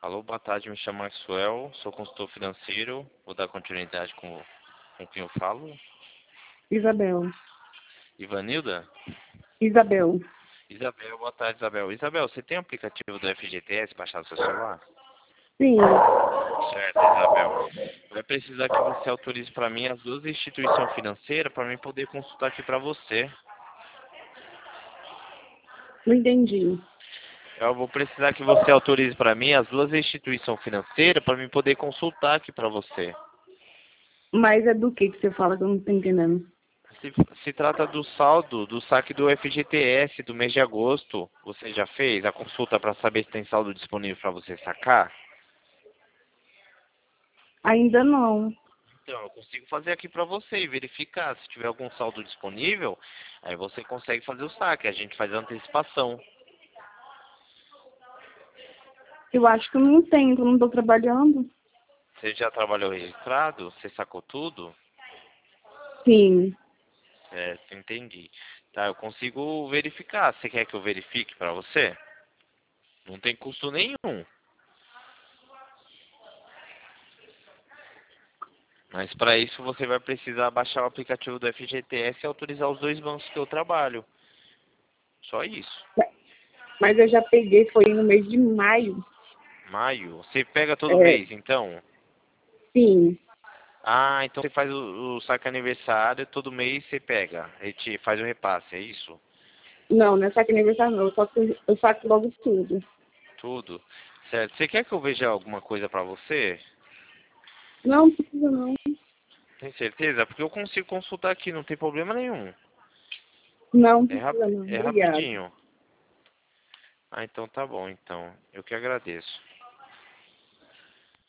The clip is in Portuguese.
Alô, boa tarde, me chamo Maxwell, sou consultor financeiro, vou dar continuidade com quem eu falo. Isabel. Ivanilda? Isabel. Isabel, boa tarde, Isabel. Isabel, você tem o aplicativo do FGTS baixado no seu celular? Sim. Certo, Isabel. Vai precisar que você autorize para mim as duas instituições financeiras para mim poder consultar aqui para você. Não entendi. Eu vou precisar que você autorize para mim as duas instituições financeiras para mim poder consultar aqui para você. Mas é do que você fala que eu não tô entendendo? Se trata do saldo do saque do FGTS do mês de agosto. Você já fez a consulta para saber se tem saldo disponível para você sacar? Ainda não. Então, eu consigo fazer aqui para você e verificar. Se tiver algum saldo disponível, aí você consegue fazer o saque. A gente faz a antecipação. Eu acho que eu não tenho, que eu não tô trabalhando. Você já trabalhou registrado? Você sacou tudo? Sim. Certo, entendi. Tá, eu consigo verificar. Você quer que eu verifique para você? Não tem custo nenhum. Mas para isso você vai precisar baixar o aplicativo do FGTS e autorizar os dois bancos que eu trabalho. Só isso. Mas eu já peguei, foi no mês de maio. Maio. Você pega todo É, mês, então? sim. Ah, então você faz o saque aniversário, todo mês você pega. Faz o repasse, é isso? Não, não é saque aniversário não. Eu saco logo tudo. Tudo. Certo. Você quer que eu veja alguma coisa pra você? Não precisa não. Tem certeza? Porque eu consigo consultar aqui, não tem problema nenhum. Não É, precisa não. é Obrigada. rapidinho. Ah, então tá bom, então. Eu que agradeço.